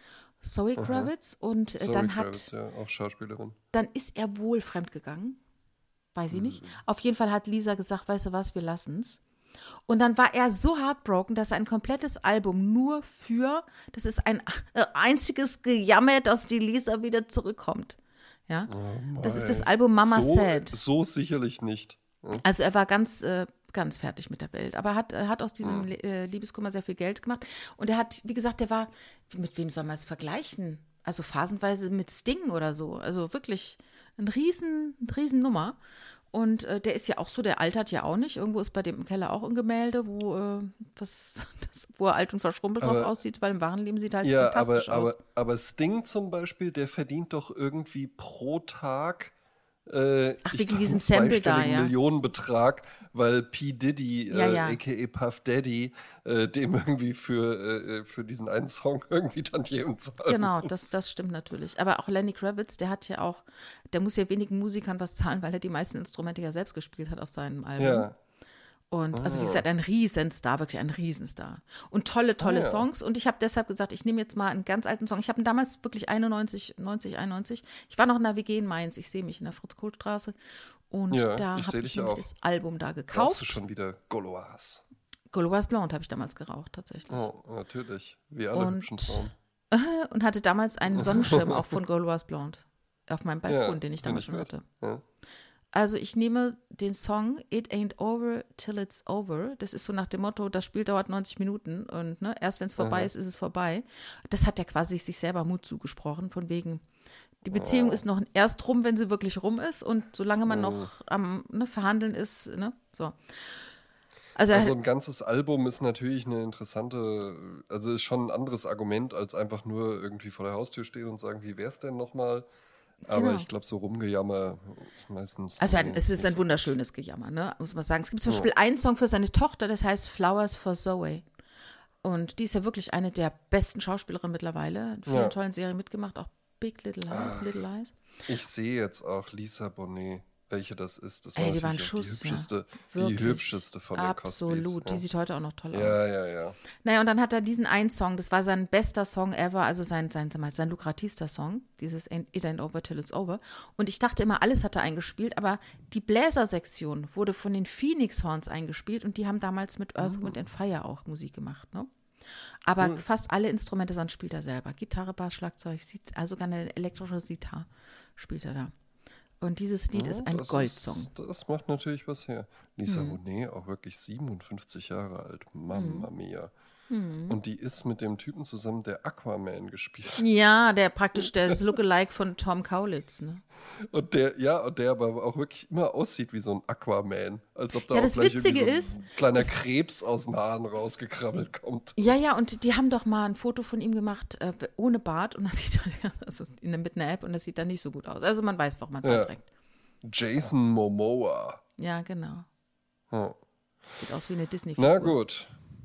Zoe Kravitz. Und äh, Zoe dann Kravitz, hat, ja, auch Schauspielerin. dann ist er wohl fremdgegangen. Weiß ich Mhm. nicht. Auf jeden Fall hat Lisa gesagt, weißt du was, wir lassen's. Und dann war er so heartbroken, dass er ein komplettes Album nur für, das ist ein äh, einziges Gejammer, dass die Lisa wieder zurückkommt. Ja, das ist das Album Mama so, Sad. So sicherlich nicht. Ja. Also er war ganz, äh, ganz fertig mit der Welt. Aber er hat, er hat aus Hm. diesem Le- äh, Liebeskummer sehr viel Geld gemacht. Und er hat, wie gesagt, der war, mit wem soll man es vergleichen? Also phasenweise mit Sting oder so. Also wirklich ein riesen, riesen Nummer. Und äh, der ist ja auch so, der altert ja auch nicht. Irgendwo ist bei dem im Keller auch ein Gemälde, wo, äh, was, das, wo er alt und verschrumpelt drauf Aber- aussieht, weil im wahren Leben sieht er halt Ja, aber, fantastisch aus. aber, aber Sting zum Beispiel, der verdient doch irgendwie pro Tag äh, Ach, ich wegen glaub, diesem einen Sample da, zweistelligen ja. Millionenbetrag, weil P. Diddy, Ja, äh, ja. aka Puff Daddy, äh, dem irgendwie für, äh, für diesen einen Song irgendwie dann jedem zahlen Genau, muss. das, das stimmt natürlich. Aber auch Lenny Kravitz, der hat ja auch, der muss ja wenigen Musikern was zahlen, weil er die meisten Instrumente ja selbst gespielt hat auf seinem Album. Ja, Und also wie Ah. gesagt, ein Riesenstar, wirklich ein Riesenstar. Und tolle, tolle Ah, ja. Songs. Und ich habe deshalb gesagt, ich nehme jetzt mal einen ganz alten Song. Ich habe ihn damals wirklich einundneunzig, neunzig, einundneunzig. Ich war noch in der W G in Mainz. Ich sehe mich in der Fritz-Kohl-Straße. Und Ja, da ich seh habe dich ich nämlich auch. das Album da brauchst du gekauft. schon wieder Goloas. Gauloise Blonde habe ich damals geraucht, tatsächlich. Oh, natürlich. Wie alle Und- hübschen Frauen. Und hatte damals einen Sonnenschirm auch von Gauloise Blonde auf meinem Balkon, Ja, den ich kenn damals ich schon mit. hatte. Ja. Also ich nehme den Song It Ain't Over Till It's Over. Das ist so nach dem Motto, das Spiel dauert neunzig Minuten und ne, erst wenn es vorbei Aha. ist, ist es vorbei. Das hat er quasi sich selber Mut zugesprochen, von wegen, Die Beziehung oh. ist noch erst rum, wenn sie wirklich rum ist und solange man oh. noch am ne, Verhandeln ist, ne, so. Also, also ein ganzes Album ist natürlich eine interessante, also ist schon ein anderes Argument, als einfach nur irgendwie vor der Haustür stehen und sagen, wie wär's denn nochmal? Aber genau. ich glaube, so Rumgejammer ist meistens. Also ein, es ist ein wunderschönes Gejammer, ne? Muss man sagen. Es gibt zum Beispiel einen Song für seine Tochter, das heißt Flowers for Zoe. Und die ist ja wirklich eine der besten Schauspielerinnen mittlerweile. In vielen ja. tollen Serien mitgemacht, auch Big Little Lies, Ach, Little Lies. Ich sehe jetzt auch Lisa Bonet. Welche das ist, das war Ey, die natürlich war ein Schuss, die hübscheste, ja. die hübscheste von den Absolut, Cosbys. Absolut, die sieht heute auch noch toll ja, aus. Ja, ja, ja. Naja, und dann hat er diesen einen Song, das war sein bester Song ever, also sein, sein, sein, sein lukrativster Song, dieses It Ain't Over Till It's Over. Und ich dachte immer, alles hat er eingespielt, aber die Bläsersektion wurde von den Phoenix Horns eingespielt und die haben damals mit Earth, Wind and Fire auch Musik gemacht, ne? Aber cool. fast alle Instrumente sonst spielt er selber. Gitarre, Bass, Schlagzeug, also sogar eine elektrische Sitar spielt er da. Und dieses Lied ja, ist ein Goldsong. Ist, das macht natürlich was her. Lisa hm. Bonet, auch wirklich siebenundfünfzig Jahre alt. Mamma hm. mia. Hm. Und die ist mit dem Typen zusammen, der Aquaman gespielt. Ja, der praktisch der Lookalike von Tom Kaulitz. Ne? Und der, ja, und der aber auch wirklich immer aussieht wie so ein Aquaman. Als ob da ja, auch das gleich Witzige so ein ist, kleiner Krebs aus den Haaren rausgekrabbelt kommt. Ja, ja, und die haben doch mal ein Foto von ihm gemacht, äh, ohne Bart. Und das sieht dann, also in, mit einer App, und das sieht dann nicht so gut aus. Also man weiß, warum man Bart ja. trägt. Jason Momoa. Ja, genau. Hm. Sieht aus wie eine Disney-Figur. Na gut.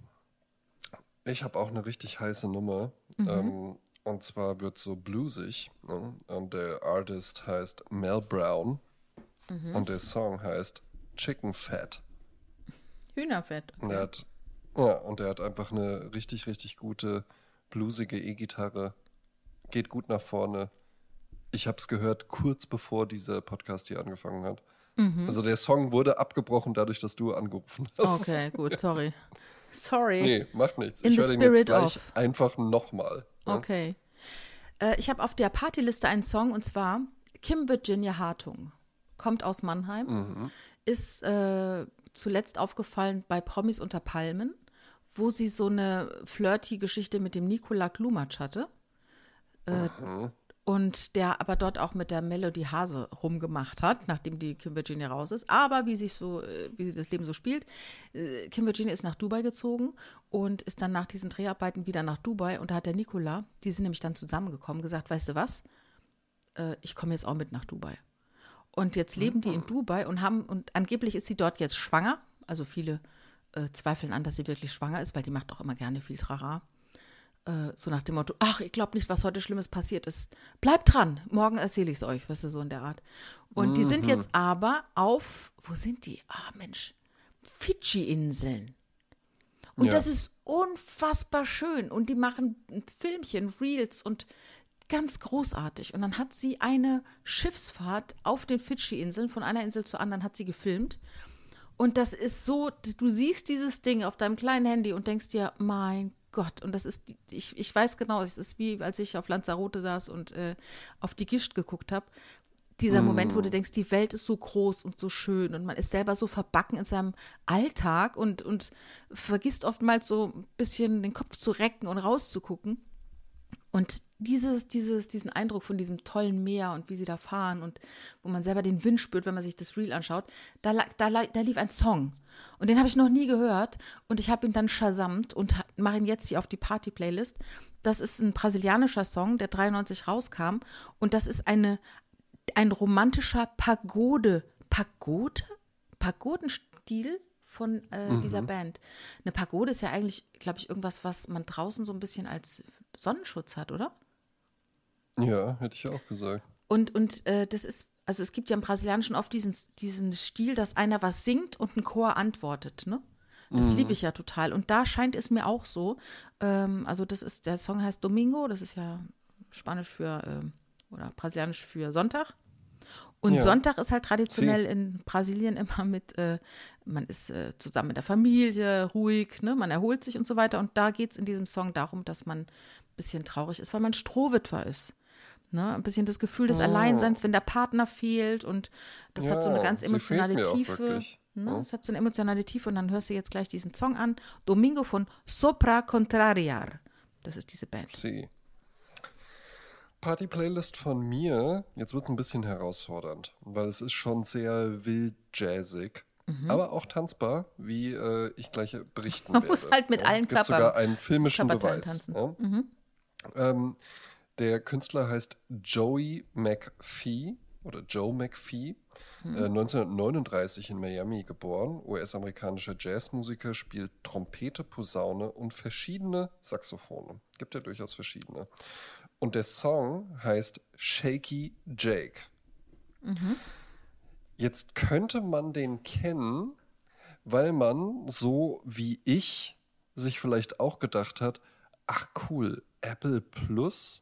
Ich habe auch eine richtig heiße Nummer. Mhm. Ähm, und zwar wird so bluesig. Ne? Und der Artist heißt Mel Brown. Mhm. Und der Song heißt Chicken Fat. Hühnerfett. Okay. Und der hat, ja, und der hat einfach eine richtig, richtig gute, bluesige E-Gitarre. Geht gut nach vorne. Ich habe es gehört, kurz bevor dieser Podcast hier angefangen hat. Mhm. Also der Song wurde abgebrochen dadurch, dass du angerufen hast. Okay, gut, sorry. Sorry. Nee, macht nichts. In ich höre den jetzt gleich of. einfach nochmal. Ja? Okay. Äh, ich habe auf der Partyliste einen Song, und zwar Kim Virginia Hartung. Kommt aus Mannheim. Mhm. Ist äh, zuletzt aufgefallen bei Promis unter Palmen, wo sie so eine flirty Geschichte mit dem Nikola Klumatsch hatte. Äh, mhm. Und der aber dort auch mit der Melody Hase rumgemacht hat, nachdem die Kim Virginia raus ist. Aber wie sich so, wie das Leben so spielt, Kim Virginia ist nach Dubai gezogen und ist dann nach diesen Dreharbeiten wieder nach Dubai. Und da hat der Nikola, die sind nämlich dann zusammengekommen, gesagt, weißt du was, ich komme jetzt auch mit nach Dubai. Und jetzt leben die in Dubai und haben, und angeblich ist sie dort jetzt schwanger. Also viele äh, zweifeln an, dass sie wirklich schwanger ist, weil die macht auch immer gerne viel Trara. So nach dem Motto, ach, ich glaube nicht, was heute Schlimmes passiert ist. Bleibt dran, morgen erzähle ich es euch, weißt du, so in der Art. Und mhm. die sind jetzt aber auf, wo sind die? Ah, Mensch, Fidschi-Inseln. Und ja. das ist unfassbar schön. Und die machen Filmchen, Reels und ganz großartig. Und dann hat sie eine Schiffsfahrt auf den Fidschi-Inseln, von einer Insel zur anderen hat sie gefilmt. Und das ist so, du siehst dieses Ding auf deinem kleinen Handy und denkst dir, mein Gott, und das ist, ich, ich weiß genau, es ist wie, als ich auf Lanzarote saß und äh, auf die Gischt geguckt habe, dieser mm. Moment, wo du denkst, die Welt ist so groß und so schön und man ist selber so verbacken in seinem Alltag und, und vergisst oftmals so ein bisschen den Kopf zu recken und rauszugucken. Und dieses, dieses, diesen Eindruck von diesem tollen Meer und wie sie da fahren und wo man selber den Wind spürt, wenn man sich das Reel anschaut, da, da, da lief ein Song. Und den habe ich noch nie gehört und ich habe ihn dann shazamt und mache ihn jetzt hier auf die Party-Playlist. Das ist ein brasilianischer Song, der dreiundneunzig rauskam und das ist eine, ein romantischer Pagode, Pagode? Pagodenstil von äh, mhm. dieser Band. Eine Pagode ist ja eigentlich, glaube ich, irgendwas, was man draußen so ein bisschen als Sonnenschutz hat, oder? Ja, hätte ich auch gesagt. Und, und äh, das ist, also es gibt ja im Brasilianischen oft diesen, diesen Stil, dass einer was singt und ein Chor antwortet, ne? Das mhm. liebe ich ja total. Und da scheint es mir auch so, ähm, also das ist, der Song heißt Domingo, das ist ja Spanisch für, ähm, oder Brasilianisch für Sonntag. Und ja. Sonntag ist halt traditionell Sie. in Brasilien immer mit, äh, man ist äh, zusammen mit der Familie, ruhig, ne? Man erholt sich und so weiter. Und da geht es in diesem Song darum, dass man ein bisschen traurig ist, weil man Strohwitwer ist. Ne? Ein bisschen das Gefühl des oh. Alleinseins, wenn der Partner fehlt. Und das ja, hat so eine ganz emotionale Tiefe. Ne? Ja. Das hat so eine emotionale Tiefe. Und dann hörst du jetzt gleich diesen Song an. Domingo von Sopra Contrariar. Das ist diese Band. Sie. Party-Playlist von mir, jetzt wird es ein bisschen herausfordernd, weil es ist schon sehr wild jazzig, mhm. aber auch tanzbar, wie äh, ich gleich berichten Man werde. muss halt mit ja, allen Klappern. Klappern. Sogar einen filmischen Klapperteilen Beweis. tanzen. Ja? Mhm. Ähm, der Künstler heißt Joey McPhee oder Joe McPhee. Äh, neunzehnhundertneununddreißig in Miami geboren, U S-amerikanischer Jazzmusiker, spielt Trompete, Posaune und verschiedene Saxophone. Gibt ja durchaus verschiedene. Und der Song heißt Shaky Jake. Mhm. Jetzt könnte man den kennen, weil man so wie ich sich vielleicht auch gedacht hat, ach cool, Apple Plus,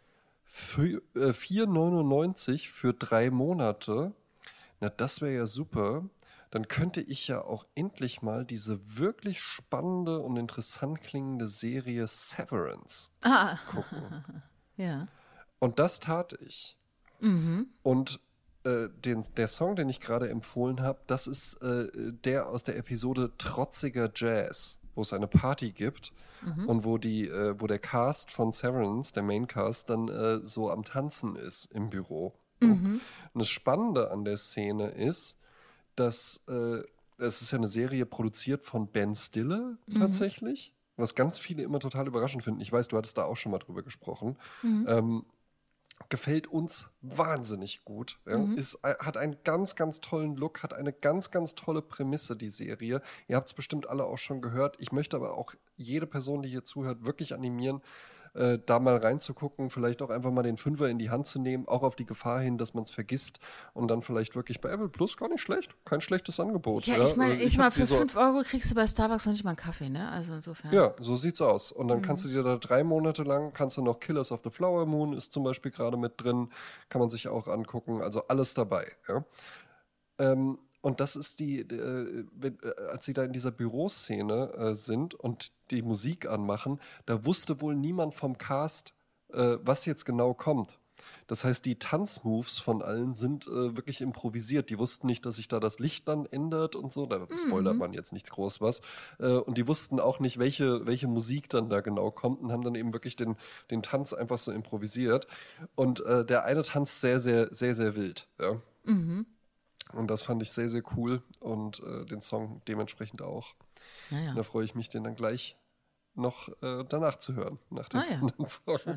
vier neunundneunzig für drei Monate. Na, das wäre ja super. Dann könnte ich ja auch endlich mal diese wirklich spannende und interessant klingende Serie Severance ah. gucken. Ja. Und das tat ich. Mhm. Und äh, den, der Song, den ich gerade empfohlen habe, das ist äh, der aus der Episode Trotziger Jazz, wo es eine Party gibt mhm. und wo, die, äh, wo der Cast von Severance, der Maincast, dann äh, so am Tanzen ist im Büro. Mhm. Und das Spannende an der Szene ist, dass äh, es ist ja eine Serie produziert von Ben Stiller tatsächlich, mhm. was ganz viele immer total überraschend finden. Ich weiß, du hattest da auch schon mal drüber gesprochen. Mhm. Ähm, gefällt uns wahnsinnig gut. Ja? Mhm. Ist, hat einen ganz, ganz tollen Look, hat eine ganz, ganz tolle Prämisse, die Serie. Ihr habt es bestimmt alle auch schon gehört. Ich möchte aber auch jede Person, die hier zuhört, wirklich animieren, Äh, da mal reinzugucken, vielleicht auch einfach mal den Fünfer in die Hand zu nehmen, auch auf die Gefahr hin, dass man es vergisst und dann vielleicht wirklich bei Apple Plus gar nicht schlecht, kein schlechtes Angebot. Ja, ja? ich meine, ich, ich mal für so, fünf Euro kriegst du bei Starbucks noch nicht mal einen Kaffee, ne? Also insofern. Ja, so sieht's aus. Und dann mhm. kannst du dir da drei Monate lang, kannst du noch Killers of the Flower Moon ist zum Beispiel gerade mit drin, kann man sich auch angucken, also alles dabei. Ja? Ähm, Und das ist die, äh, wenn, äh, als sie da in dieser Büroszene äh, sind und die Musik anmachen, da wusste wohl niemand vom Cast, äh, was jetzt genau kommt. Das heißt, die Tanzmoves von allen sind äh, wirklich improvisiert. Die wussten nicht, dass sich da das Licht dann ändert und so. Da mhm. spoilert man jetzt nicht groß was. Äh, und die wussten auch nicht, welche, welche Musik dann da genau kommt und haben dann eben wirklich den, den Tanz einfach so improvisiert. Und äh, der eine tanzt sehr, sehr, sehr, sehr wild. Ja. Mhm. Und das fand ich sehr, sehr cool und äh, den Song dementsprechend auch. Naja. Und da freue ich mich, den dann gleich noch äh, danach zu hören, nach dem ah, ja. Song. Schön.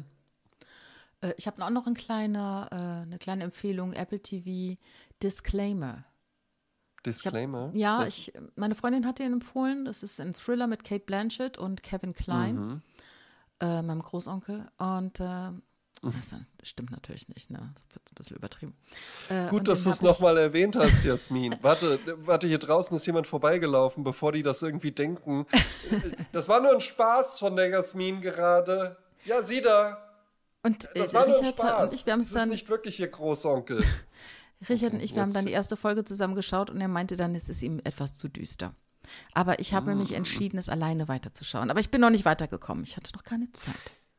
Äh, ich habe auch noch ein kleiner, äh, eine kleine Empfehlung, Apple T V Disclaimer. Disclaimer? Ich hab, ja, ich, meine Freundin hat den empfohlen. Das ist ein Thriller mit Kate Blanchett und Kevin Kline, mhm. äh, meinem Großonkel. Und äh, Das stimmt natürlich nicht, ne? Das wird ein bisschen übertrieben. Äh, Gut, dass du es nochmal erwähnt hast, Jasmin. warte, warte, hier draußen ist jemand vorbeigelaufen, bevor die das irgendwie denken. Das war nur ein Spaß von der Jasmin gerade. Ja, sieh da. Und das war nur ein Spaß. Und ich, wir haben das es dann, ist nicht wirklich ihr Großonkel. Richard und ich, wir haben dann die erste Folge zusammen geschaut und er meinte dann, es ist ihm etwas zu düster. Aber ich habe mm. mich entschieden, es alleine weiterzuschauen. Aber ich bin noch nicht weitergekommen. Ich hatte noch keine Zeit.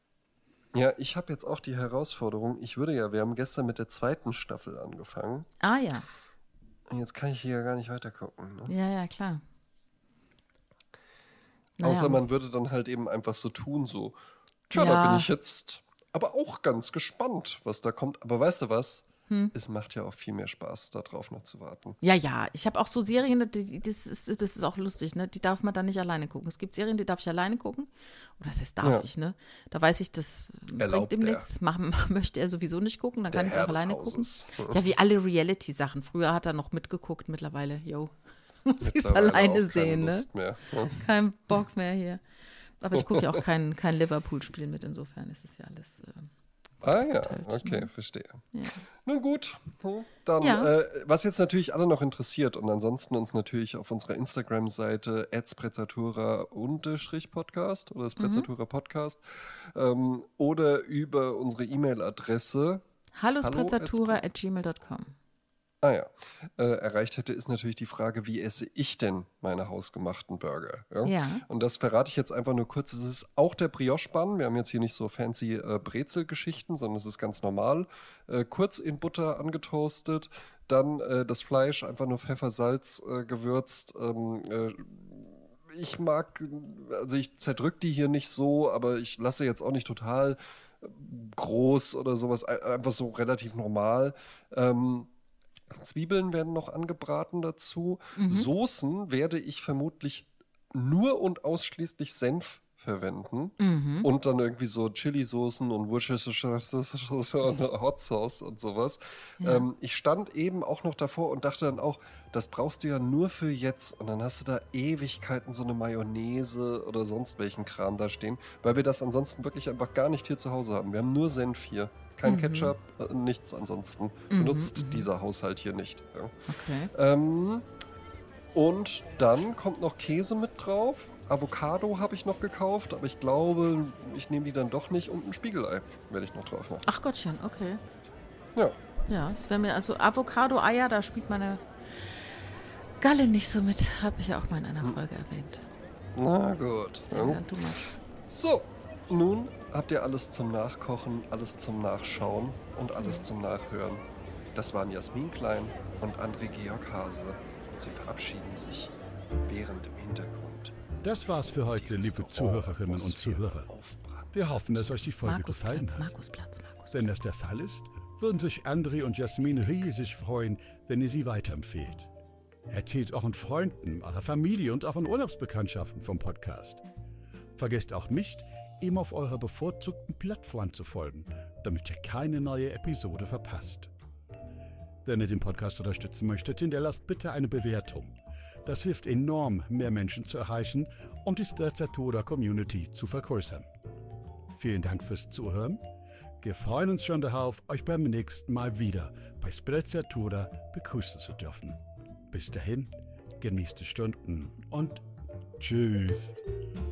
Ja, ich habe jetzt auch die Herausforderung, ich würde ja, wir haben gestern mit der zweiten Staffel angefangen. Ah ja. Und jetzt kann ich hier ja gar nicht weiter gucken. Ne? Ja, ja, klar. Außer naja. man würde dann halt eben einfach so tun, so, tja, ja. da bin ich jetzt aber auch ganz gespannt, was da kommt. Aber weißt du was? Hm. Es macht ja auch viel mehr Spaß, darauf noch zu warten. Ja, ja. Ich habe auch so Serien, die, das, ist, das ist auch lustig, ne? Die darf man dann nicht alleine gucken. Es gibt Serien, die darf ich alleine gucken. Oder das heißt, darf ja. ich, ne? Da weiß ich, das Erlaubt bringt ihm nichts. Machen möchte er sowieso nicht gucken, dann Der kann ich es auch alleine gucken. Ja, wie alle Reality-Sachen. Früher hat er noch mitgeguckt, mittlerweile, yo, muss ich es alleine sehen, ne? Lust mehr. Hm. Kein Bock mehr hier. Aber ich gucke ja auch kein, kein Liverpool-Spiel mit, insofern ist es ja alles. Äh, Ah ja, okay, ne? Verstehe. Ja. Nun gut, dann, ja. äh, was jetzt natürlich alle noch interessiert und ansonsten uns natürlich auf unserer Instagram-Seite at sprezzatura-podcast oder Sprezzatura Podcast ähm, oder über unsere E-Mail-Adresse hallo sprezzatura at gmail dot com. Ah ja, äh, erreicht hätte, ist natürlich die Frage, wie esse ich denn meine hausgemachten Burger? Ja? Ja. Und das verrate ich jetzt einfach nur kurz. Es ist auch der Brioche-Bun. Wir haben jetzt hier nicht so fancy äh, Brezel-Geschichten, sondern es ist ganz normal. Äh, kurz in Butter angetoastet, dann äh, das Fleisch einfach nur Pfeffer, Salz äh, gewürzt. Ähm, äh, ich mag, also ich zerdrück die hier nicht so, aber ich lasse jetzt auch nicht total groß oder sowas, einfach so relativ normal. Ähm, Zwiebeln werden noch angebraten dazu. Mhm. Soßen werde ich vermutlich nur und ausschließlich Senf verwenden. Mhm. Und dann irgendwie so Chili-Soßen und Worcestershire und Hot Sauce und sowas. Ja. Ähm, ich stand eben auch noch davor und dachte dann auch, das brauchst du ja nur für jetzt. Und dann hast du da Ewigkeiten so eine Mayonnaise oder sonst welchen Kram da stehen, weil wir das ansonsten wirklich einfach gar nicht hier zu Hause haben. Wir haben nur Senf hier. Kein mhm. Ketchup, äh, nichts ansonsten. Mhm, benutzt mhm. dieser Haushalt hier nicht. Ja. Okay. Ähm, und dann kommt noch Käse mit drauf. Avocado habe ich noch gekauft, aber ich glaube, ich nehme die dann doch nicht. Und ein Spiegelei werde ich noch drauf machen. Ach Gottchen, okay. Ja. Ja, es wäre mir, also Avocado-Eier, da spielt meine Galle nicht so mit. Habe ich ja auch mal in einer Folge hm. erwähnt. Na gut. Ja, ja, du mal. So, nun habt ihr alles zum Nachkochen, alles zum Nachschauen und alles zum Nachhören. Das waren Jasmin Klein und André Georg Hase. Und sie verabschieden sich während im Hintergrund. Das war's für heute, liebe Zuhörerinnen und Zuhörer. Wir hoffen, dass euch die Folge Markus gefallen Platz, hat. Markus Platz, Markus. Wenn das der Fall ist, würden sich André und Jasmin riesig freuen, wenn ihr sie weiterempfehlt. Erzählt euren Freunden, eurer Familie und euren Urlaubsbekanntschaften vom Podcast. Vergesst auch nicht, ihm auf eurer bevorzugten Plattform zu folgen, damit ihr keine neue Episode verpasst. Wenn ihr den Podcast unterstützen möchtet, hinterlasst bitte eine Bewertung. Das hilft enorm, mehr Menschen zu erreichen und die Sprezzatura Community zu vergrößern. Vielen Dank fürs Zuhören. Wir freuen uns schon darauf, euch beim nächsten Mal wieder bei Sprezzatura begrüßen zu dürfen. Bis dahin, genießt die Stunden und tschüss.